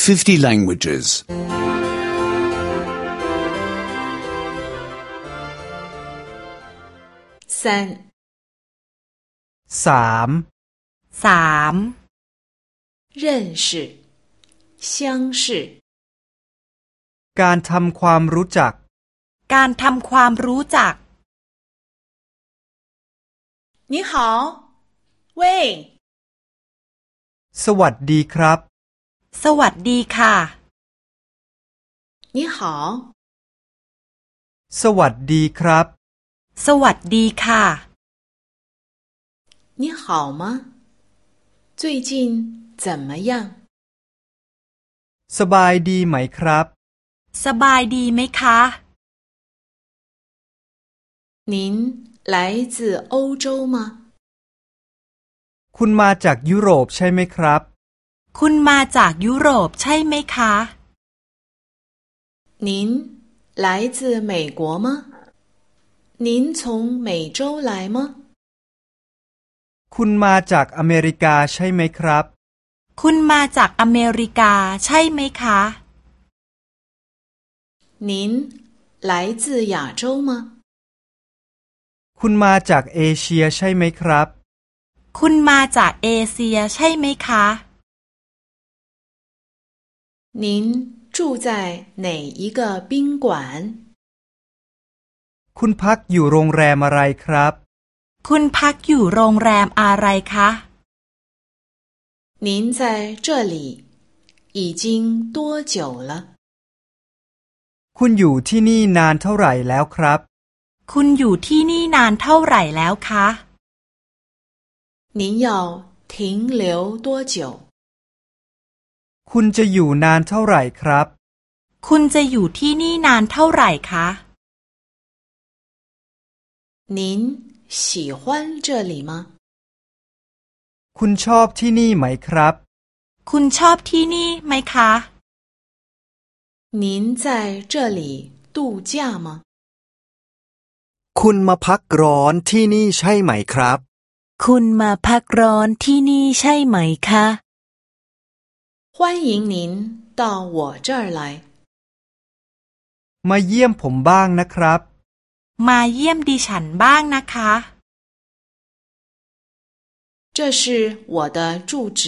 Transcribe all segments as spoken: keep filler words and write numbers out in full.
fifty languages. 三สามสาม认识相识การทำความรู้จักการทำความรู้จัก你好喂สวัสดีครับสวัสดีค่ะ你好สวัสดีครับสวัสดีค่ะ你好吗最近怎么样สบายดีไหมครับสบายดีไหมคะ您来自欧洲吗คุณมาจากยุโรปใช่ไหมครับคุณมาจากยุโรปใช่ไหมคะ您来自美国吗您从美洲来吗คุณมาจากอเมริกาใช่ไหมครับคุณมาจากอเมริกาใช่ไหมคะ您来自亚洲吗คุณมาจากเอเชียใช่ไหมครับคุณมาจากเอเชียใช่ไหมคะ您住在哪一个宾馆คุณพักอยู่โรงแรมอะไรครับคุณพักอยู่โรงแรมอะไรคะ您在这里已经多久了คุณอยู่ที่นี่นานเท่าไหร่แล้วครับคุณอยู่ที่นี่นานเท่าไหร่แล้วคะ您要停留多久คุณจะอยู่นานเท่าไหร่ครับคุณจะอยู่ที่นี่นานเท่าไหร่คะ您喜欢这里吗คุณชอบที่นี่ไหมครับคุณชอบที่นี่ไหมคะ您在这里度假吗คุณมาพักร้อนที่นี่ใช่ไหมครับคุณมาพักร้อนที่นี่ใช่ไหมคะ欢迎您到我这儿来มาเยี่ยมผมบ้างนะครับมาเยี่ยมดิฉันบ้างนะคะ这是我的住址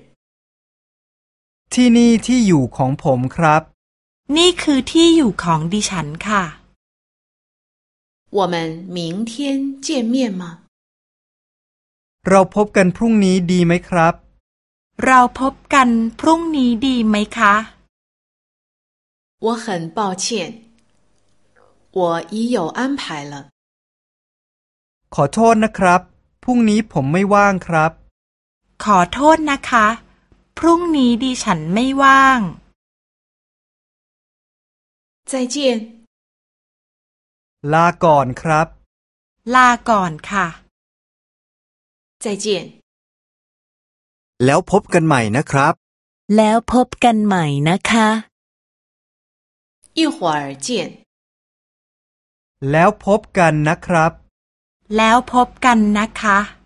ที่นี่ที่อยู่ของผมครับนี่คือที่อยู่ของดิฉันค่ะ我们明天见面吗เราพบกันพรุ่งนี้ดีไหมครับเราพบกันพรุ่งนี้ดีไหมคะ我很抱歉我已有安排了ขอโทษนะครับพรุ่งนี้ผมไม่ว่างครับขอโทษนะคะพรุ่งนี้ดิฉันไม่ว่าง再见ลาก่อนครับลาก่อนค่ะ再见แล้วพบกันใหม่นะครับแล้วพบกันใหม่นะคะ一会儿见แล้วพบกันนะครับแล้วพบกันนะคะ